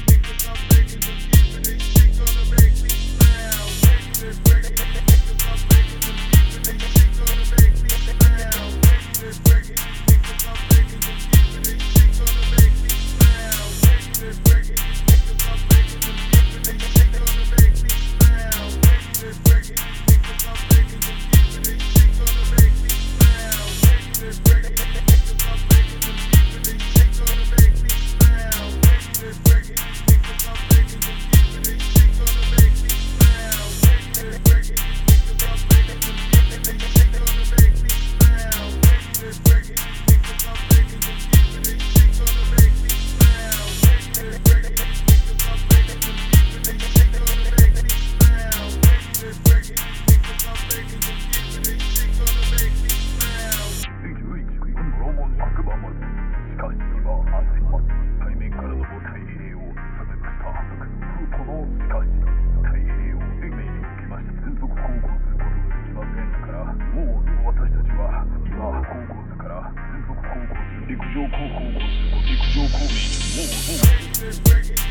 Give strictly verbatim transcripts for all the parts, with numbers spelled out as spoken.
陸上高校をする陸上公民もう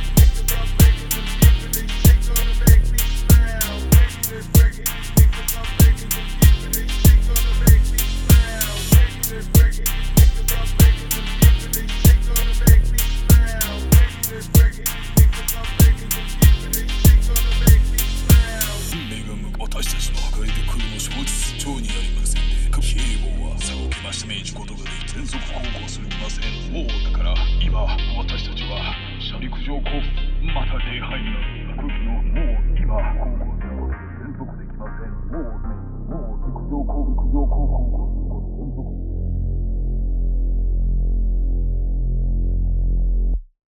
私たちの破壊で来るの承知町にありませんで、各兵法は差を受けまして命じことがで全速航行するません。もうだから今私たちは車陸上交付また礼拝など空気のもう